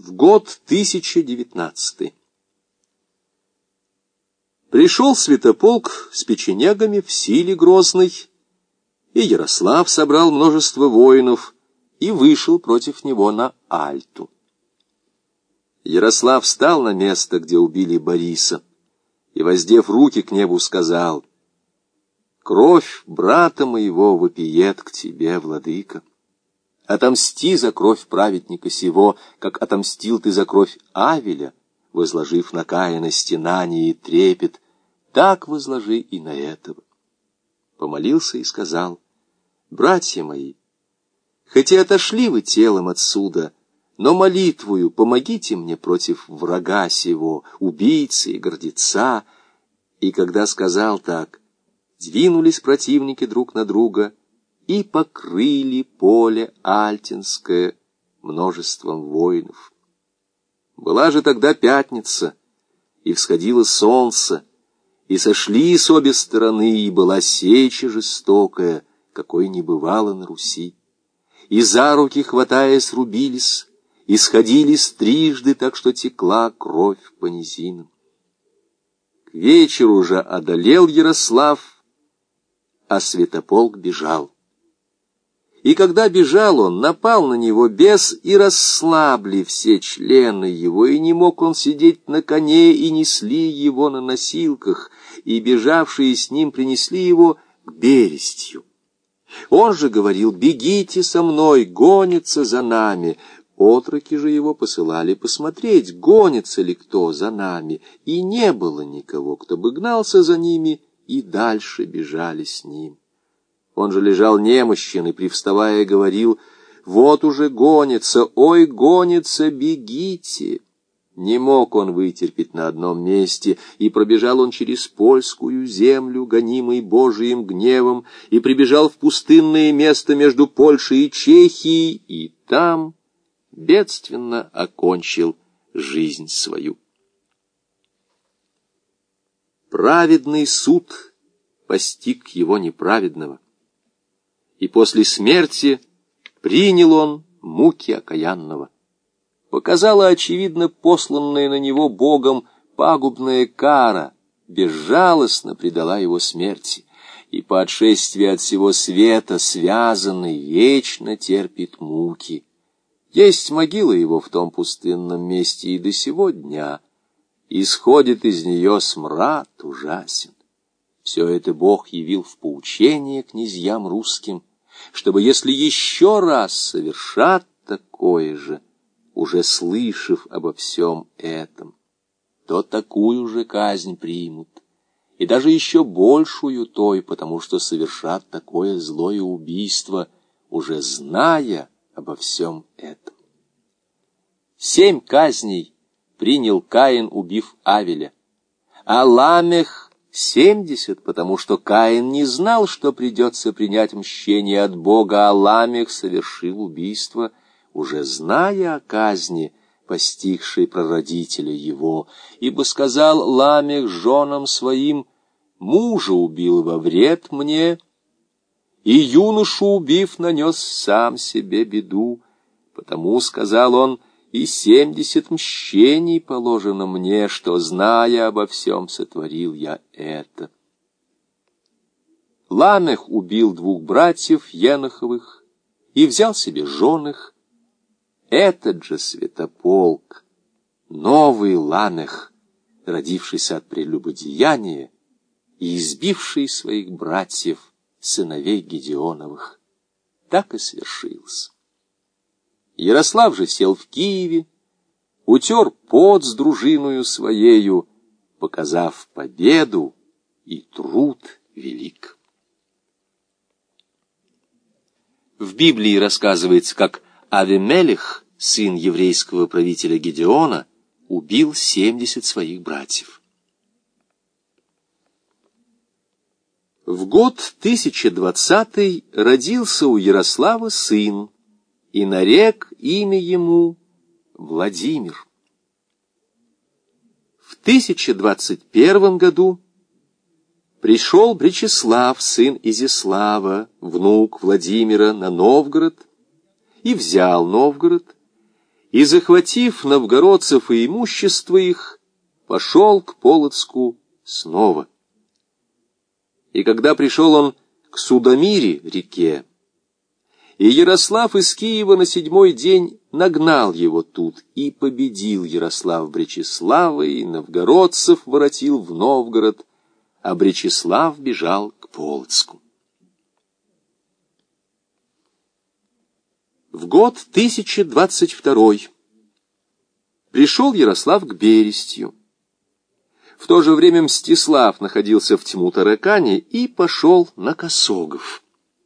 В год 1019. Пришел святополк с печенегами в силе грозной, и Ярослав собрал множество воинов и вышел против него на Альту. Ярослав встал на место, где убили Бориса, и, воздев руки к небу, сказал: «Кровь брата моего вопиет к тебе, владыка. Отомсти за кровь праведника сего, как отомстил ты за кровь Авеля, возложив на Каина стенание и трепет, так возложи и на этого». Помолился и сказал: «Братья мои, хоть и отошли вы телом отсюда, но молитвою помогите мне против врага сего, убийцы и гордеца». И когда сказал так, двинулись противники друг на друга и покрыли поле Альтинское множеством воинов. Была же тогда пятница, и всходило солнце, и сошли с обе стороны, и была сеча жестокая, какой не бывало на Руси. И за руки, хватаясь, рубились, и сходились трижды, так что текла кровь по низинам. К вечеру же одолел Ярослав, а святополк бежал. И когда бежал он, напал на него бес, и расслабли все члены его, и не мог он сидеть на коне, и несли его на носилках, и бежавшие с ним принесли его к Берестью. Он же говорил: «Бегите со мной, гонится за нами». Отроки же его посылали посмотреть, гонится ли кто за нами, и не было никого, кто бы гнался за ними, и дальше бежали с ним. Он же лежал немощен и, привставая, говорил: «Вот уже гонится, ой, гонится, бегите». Не мог он вытерпеть на одном месте, и пробежал он через польскую землю, гонимый Божиим гневом, и прибежал в пустынное место между Польшей и Чехией, и там бедственно окончил жизнь свою. Праведный суд постиг его неправедного, и после смерти принял он муки окаянного. Показала, очевидно, посланная на него Богом пагубная кара, безжалостно предала его смерти, и по отшествии от всего света, связанный, вечно терпит муки. Есть могила его в том пустынном месте и до сего дня, исходит из нее смрад ужасен. Все это Бог явил в поучение князьям русским, чтобы, если еще раз совершат такое же, уже слышав обо всем этом, то такую же казнь примут, и даже еще большую той, потому что совершат такое злое убийство, уже зная обо всем этом. 7 казней принял Каин, убив Авеля, а Ламех 70, потому что Каин не знал, что придется принять мщение от Бога, а Ламех совершил убийство, уже зная о казни, постигшей прародителя его, ибо сказал Ламех женам своим: «Мужа убил во вред мне, и юношу убив, нанес сам себе беду. Потому, сказал он, и 70 мщений положено мне, что, зная обо всем, сотворил я это». Ламех убил 2 братьев Еноховых и взял себе жен их. Этот же святополк, новый Ламех, родившийся от прелюбодеяния и избивший своих братьев, сыновей Гедеоновых, так и свершилось. Ярослав же сел в Киеве, утер пот с дружиною своею, показав победу и труд велик. В Библии рассказывается, как Авимелех, сын еврейского правителя Гедеона, убил 70 своих братьев. В год 1020 родился у Ярослава сын, и нарек имя ему Владимир. В 1021 году пришел Бречеслав, сын Изяслава, внук Владимира, на Новгород, и взял Новгород, и, захватив новгородцев и имущество их, пошел к Полоцку снова. И когда пришел он к Судомире реке, и Ярослав из Киева на 7-й день нагнал его тут, и победил Ярослав Бречеслава, и новгородцев воротил в Новгород, а Бречеслав бежал к Полоцку. В год 1022 пришел Ярослав к Берестью. В то же время Мстислав находился в Тьму-Таракане и пошел на Косогов.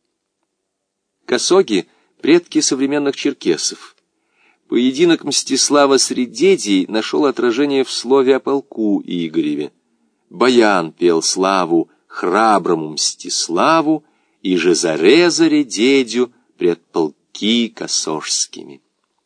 Косоги — предки современных черкесов. Поединок Мстислава с Редедией нашел отражение в слове о полку Игореве. Баян пел славу храброму Мстиславу, и же зареза Редедю пред полки косожскими.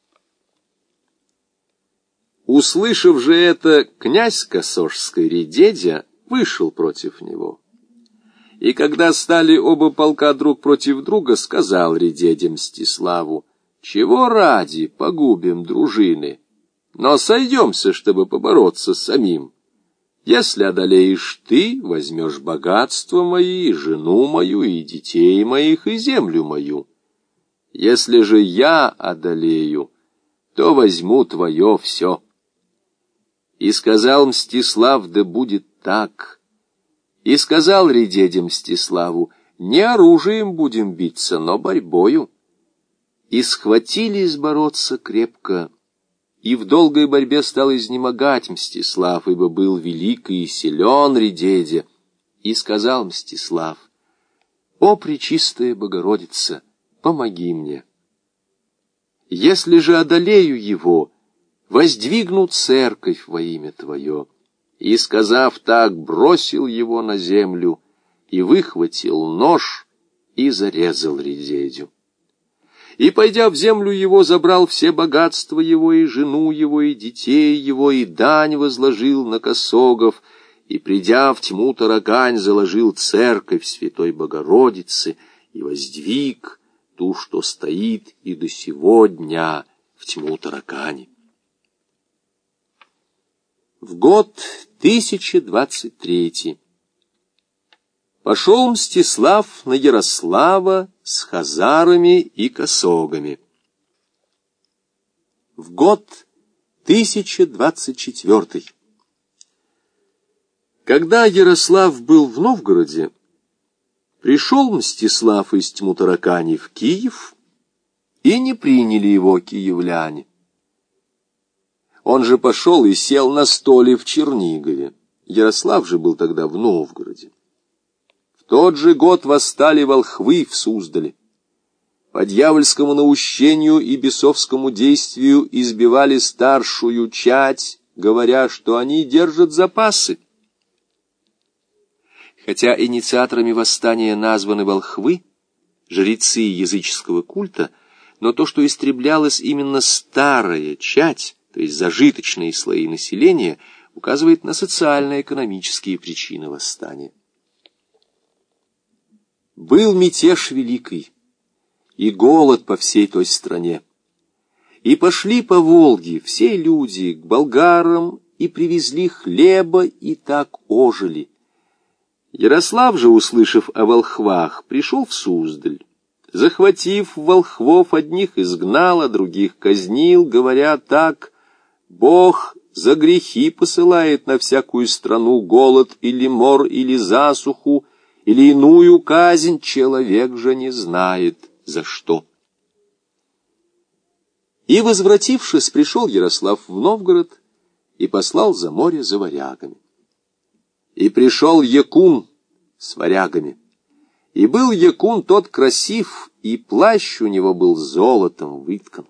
Услышав же это, князь Косожской Редедя вышел против него. И когда стали оба полка друг против друга, сказал Редедя Мстиславу: «Чего ради погубим дружины? Но сойдемся, чтобы побороться с самим. Если одолеешь ты, возьмешь богатство мои, и жену мою, и детей моих, и землю мою. Если же я одолею, то возьму твое все». И сказал Мстислав: «Да будет так». И сказал Редедя Мстиславу: «Не оружием будем биться, но борьбою». И схватились бороться крепко, и в долгой борьбе стал изнемогать Мстислав, ибо был велик и силен Редедя. И сказал Мстислав: «О, пречистая Богородица, помоги мне. Если же одолею его, воздвигну церковь во имя Твое». И, сказав так, бросил его на землю, и выхватил нож, и зарезал Редедю. И, пойдя в землю его, забрал все богатства его, и жену его, и детей его, и дань возложил на Косогов, и, придя в Тьму-Таракань, заложил церковь Святой Богородицы, и воздвиг ту, что стоит и до сего дня в Тьму-Таракане. В год 1023 пошел Мстислав на Ярослава с хазарами и косогами. В год 1024 когда Ярослав был в Новгороде, пришел Мстислав из Тьму-Таракани в Киев, и не приняли его киевляне. Он же пошел и сел на столе в Чернигове. Ярослав же был тогда в Новгороде. В тот же год восстали волхвы в Суздале. По дьявольскому наущению и бесовскому действию избивали старшую чадь, говоря, что они держат запасы. Хотя инициаторами восстания названы волхвы, жрецы языческого культа, но то, что истреблялась именно старая чадь, то есть зажиточные слои населения, указывает на социально-экономические причины восстания. Был мятеж великий, и голод по всей той стране. И пошли по Волге все люди к болгарам, и привезли хлеба, и так ожили. Ярослав же, услышав о волхвах, пришел в Суздаль. Захватив волхвов, одних изгнал, а других казнил, говоря так: «Бог за грехи посылает на всякую страну голод или мор, или засуху, или иную казнь, человек же не знает, за что». И, возвратившись, пришел Ярослав в Новгород и послал за море за варягами. И пришел Якун с варягами. И был Якун тот красив, и плащ у него был золотом выткан.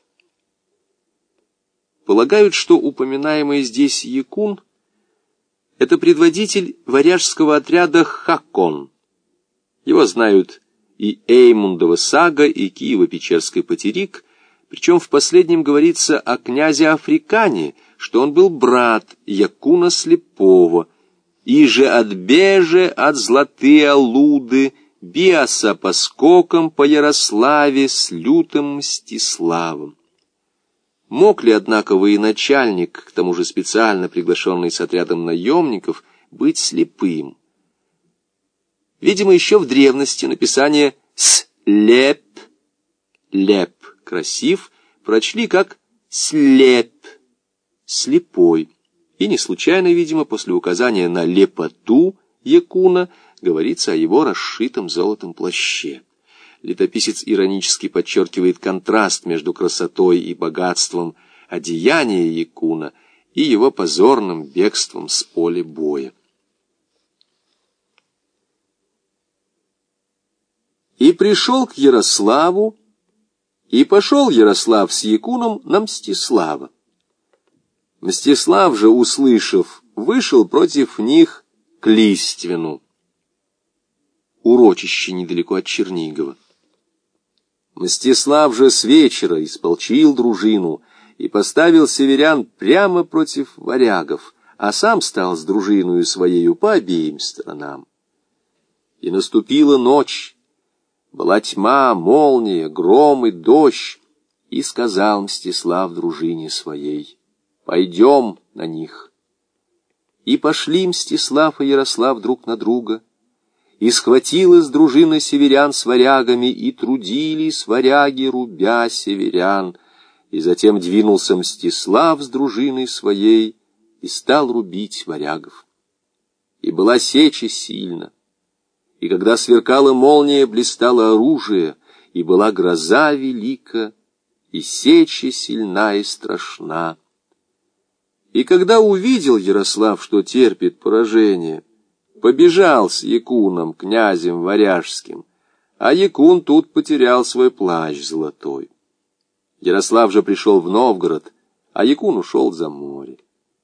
Полагают, что упоминаемый здесь Якун — это предводитель варяжского отряда Хакон. Его знают и Эймундова сага, и Киево-Печерский потерик, причем в последнем говорится о князе Африкане, что он был брат Якуна Слепого, и же отбеже от златые алуды, биаса по скокам по Ярославе с лютым Мстиславом. Мог ли, однако, военачальник, к тому же специально приглашенный с отрядом наемников, быть слепым? Видимо, еще в древности написание «слеп» «леп» — красив, прочли как «слеп» — слепой. И не случайно, видимо, после указания на лепоту Якуна говорится о его расшитом золотом плаще. Летописец иронически подчеркивает контраст между красотой и богатством одеяния Якуна и его позорным бегством с поля боя. И пришел к Ярославу, и пошел Ярослав с Якуном на Мстислава. Мстислав же, услышав, вышел против них к Листвину, урочище недалеко от Чернигова. Мстислав же с вечера исполчил дружину и поставил северян прямо против варягов, а сам стал с дружиною своею по обеим сторонам. И наступила ночь, была тьма, молния, гром и дождь, и сказал Мстислав дружине своей: «Пойдем на них». И пошли Мстислав и Ярослав друг на друга, и схватилась дружина северян с варягами, и трудились варяги, рубя северян. И затем двинулся Мстислав с дружиной своей и стал рубить варягов. И была сеча сильна, и когда сверкала молния, блистало оружие, и была гроза велика, и сеча сильна и страшна. И когда увидел Ярослав, что терпит поражение, побежал с Якуном, князем варяжским, а Якун тут потерял свой плащ золотой. Ярослав же пришел в Новгород, а Якун ушел за море.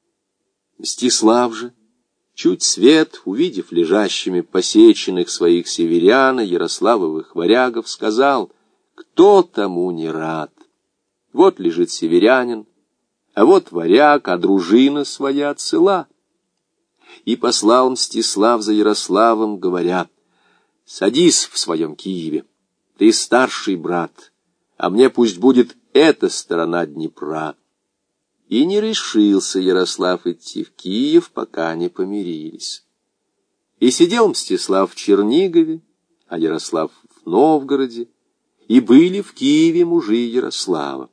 Мстислав же, чуть свет, увидев лежащими посеченных своих северян и ярославовых варягов, сказал: «Кто тому не рад? Вот лежит северянин, а вот варяг, а дружина своя цела». И послал Мстислав за Ярославом, говоря: «Садись в своем Киеве, ты старший брат, а мне пусть будет эта сторона Днепра». И не решился Ярослав идти в Киев, пока не помирились. И сидел Мстислав в Чернигове, а Ярослав в Новгороде, и были в Киеве мужи Ярослава.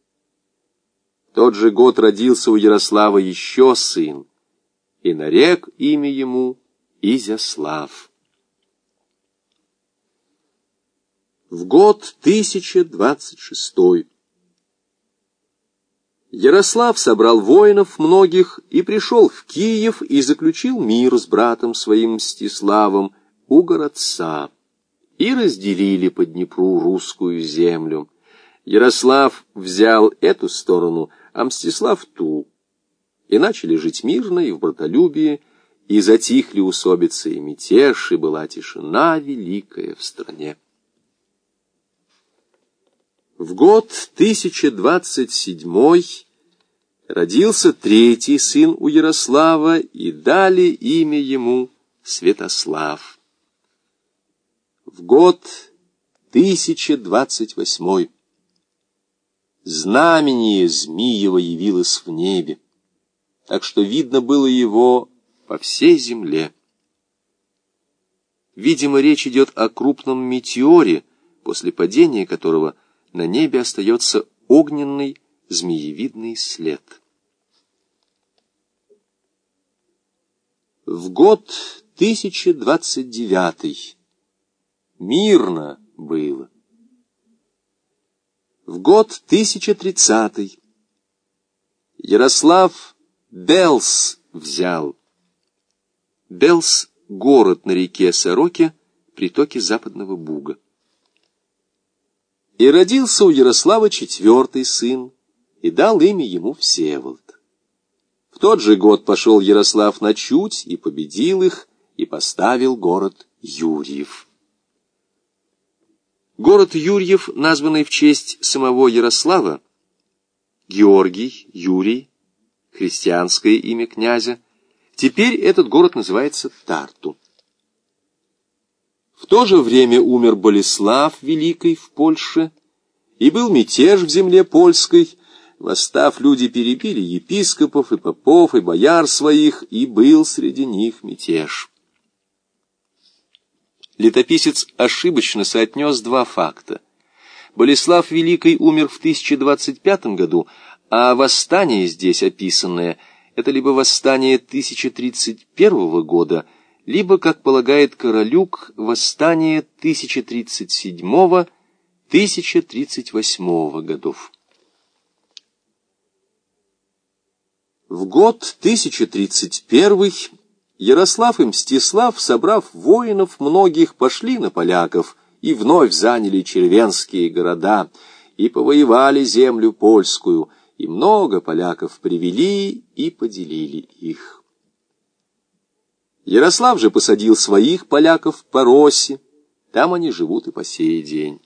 В тот же год родился у Ярослава еще сын, и нарек имя ему Изяслав. В год 1026 Ярослав собрал воинов многих и пришел в Киев и заключил мир с братом своим Мстиславом у городца, и разделили по Днепру русскую землю. Ярослав взял эту сторону, а Мстислав ту, и начали жить мирно и в братолюбии, и затихли усобицы и мятеж, и была тишина великая в стране. В год 1027 родился третий сын у Ярослава, и дали имя ему Святослав. В год 1028 знамение Змиева явилось в небе, так что видно было его по всей земле. Видимо, речь идет о крупном метеоре, после падения которого на небе остается огненный змеевидный след. В год 1029 мирно было. В год 1030 Ярослав Белс взял. Белс — город на реке Сороке, притоке Западного Буга. И родился у Ярослава четвертый сын, и дал имя ему Всеволод. В тот же год пошел Ярослав на Чуть и победил их, и поставил город Юрьев. Город Юрьев, названный в честь самого Ярослава, Георгий, Юрий, христианское имя князя, теперь этот город называется Тарту. В то же время умер Болеслав Великий в Польше, и был мятеж в земле польской. Восстав, люди перебили епископов и попов, и бояр своих, и был среди них мятеж. Летописец ошибочно соотнес два факта. Болеслав Великий умер в 1025 году, а восстание здесь описанное — это либо восстание 1031 года, либо, как полагает Королюк, восстание 1037-1038 годов. В год 1031 Ярослав и Мстислав, собрав воинов многих, пошли на поляков и вновь заняли червенские города, и повоевали землю польскую, и много поляков привели и поделили их. Ярослав же посадил своих поляков по Роси, там они живут и по сей день.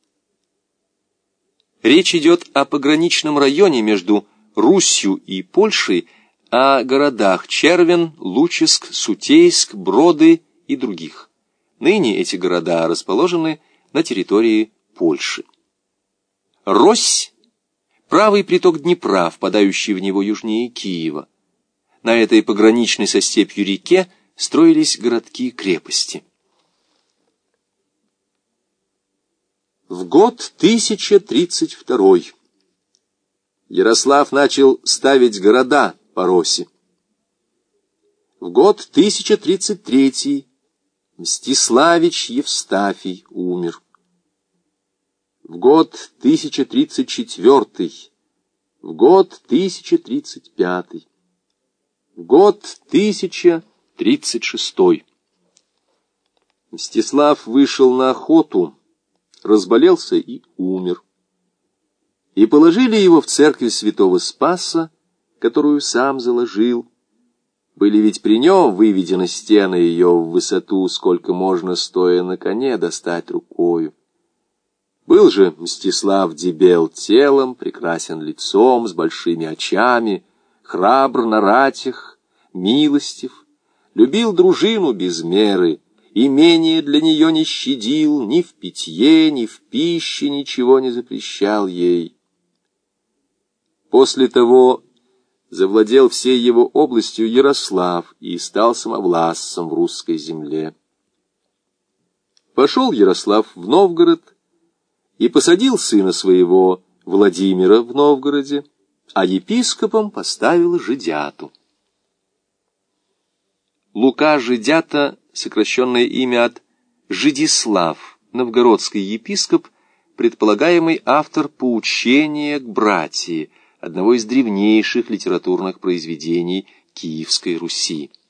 Речь идет о пограничном районе между Русью и Польшей, о городах Червен, Луческ, Сутейск, Броды и других. Ныне эти города расположены на территории Польши. Рось – правый приток Днепра, впадающий в него южнее Киева. На этой пограничной со степью реке строились городки-крепости. В год 1032 Ярослав начал ставить города по Роси. В год 1033 Мстиславич Евстафий умер. В год 1034, в год 1035, в год 1036. Мстислав вышел на охоту, разболелся и умер. И положили его в церковь святого Спаса, которую сам заложил. Были ведь при нем выведены стены ее в высоту, сколько можно, стоя на коне, достать рукою. Был же Мстислав дебел телом, прекрасен лицом, с большими очами, храбр на ратях, милостив, любил дружину без меры, имение для нее не щадил, ни в питье, ни в пище ничего не запрещал ей. После того завладел всей его областью Ярослав и стал самовластцем в русской земле. Пошел Ярослав в Новгород и посадил сына своего Владимира в Новгороде, а епископом поставил Жидяту. Лука Жидята, сокращенное имя от Жидислав, новгородский епископ, предполагаемый автор поучения к братии, одного из древнейших литературных произведений Киевской Руси.